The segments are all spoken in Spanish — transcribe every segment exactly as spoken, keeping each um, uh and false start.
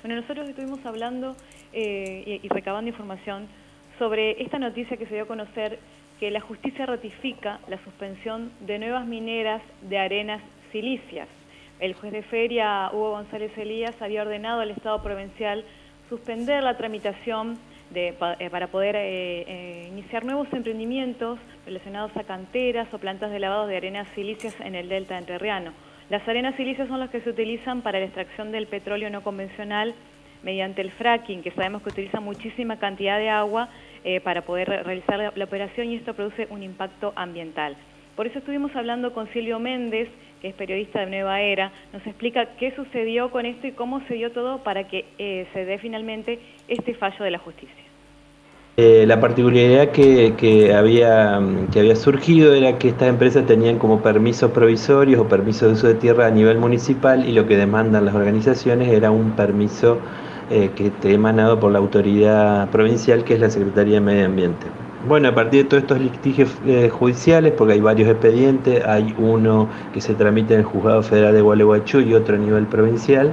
Bueno, nosotros estuvimos hablando eh, y, y recabando información sobre esta noticia que se dio a conocer, que la justicia ratifica la suspensión de nuevas mineras de arenas silicias. El juez de feria, Hugo González Elías, había ordenado al Estado provincial suspender la tramitación de, eh, para poder eh, eh, iniciar nuevos emprendimientos relacionados a canteras o plantas de lavado de arenas silíceas en el delta entrerriano. Las arenas silíceas son las que se utilizan para la extracción del petróleo no convencional mediante el fracking, que sabemos que utiliza muchísima cantidad de agua eh, para poder realizar la, la operación, y esto produce un impacto ambiental. Por eso estuvimos hablando con Silvio Méndez, que es periodista de Nueva Era. Nos explica qué sucedió con esto y cómo se dio todo para que eh, se dé finalmente este fallo de la justicia. Eh, la particularidad que, que, había, que había surgido era que estas empresas tenían como permisos provisorios o permisos de uso de tierra a nivel municipal, y lo que demandan las organizaciones era un permiso eh, que esté emanado por la autoridad provincial, que es la Secretaría de Medio Ambiente. Bueno, a partir de todos estos litigios eh, judiciales, porque hay varios expedientes, hay uno que se tramita en el Juzgado Federal de Gualeguaychú y otro a nivel provincial,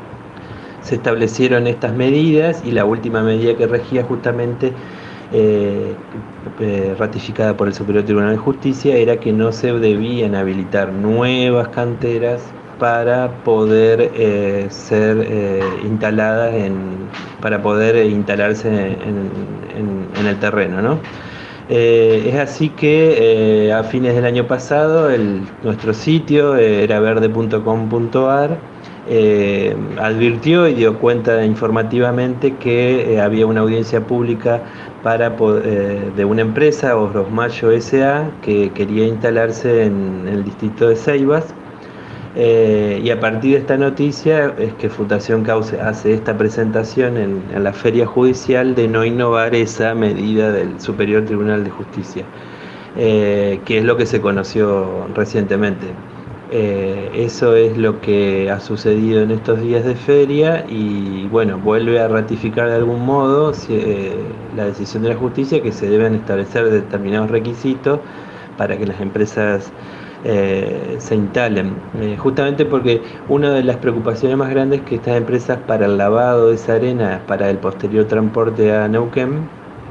se establecieron estas medidas, y la última medida que regía justamente eh, eh, ratificada por el Superior Tribunal de Justicia era que no se debían habilitar nuevas canteras para poder eh, ser eh, instaladas en, para poder instalarse en, en, en el terreno, ¿no? Eh, es así que eh, a fines del año pasado el, nuestro sitio, eh, era verde punto com punto ar, eh, advirtió y dio cuenta informativamente que eh, había una audiencia pública para, eh, de una empresa, Orosmayo S A, que quería instalarse en, en el distrito de Ceibas. Eh, y a partir de esta noticia es que Fundación Cauce hace esta presentación en, en la feria judicial de no innovar esa medida del Superior Tribunal de Justicia, eh, que es lo que se conoció recientemente. Eh, eso es lo que ha sucedido en estos días de feria, y bueno, vuelve a ratificar de algún modo eh, la decisión de la justicia, que se deben establecer determinados requisitos para que las empresas eh, se instalen, eh, justamente porque una de las preocupaciones más grandes es que estas empresas, para el lavado de esa arena, para el posterior transporte a Neuquén,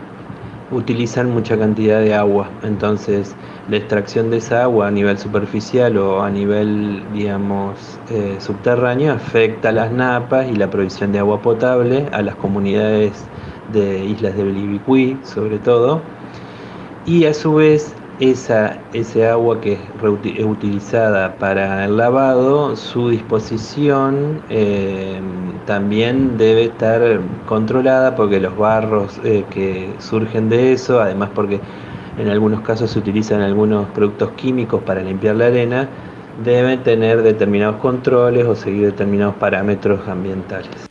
utilizan mucha cantidad de agua. Entonces la extracción de esa agua a nivel superficial o a nivel, digamos, eh, subterráneo, afecta a las napas y la provisión de agua potable a las comunidades de islas de Bilibicuí, sobre todo, y a su vez esa, ese agua que es utilizada para el lavado, su disposición eh, también debe estar controlada, porque los barros eh, que surgen de eso, además porque en algunos casos se utilizan algunos productos químicos para limpiar la arena, deben tener determinados controles o seguir determinados parámetros ambientales.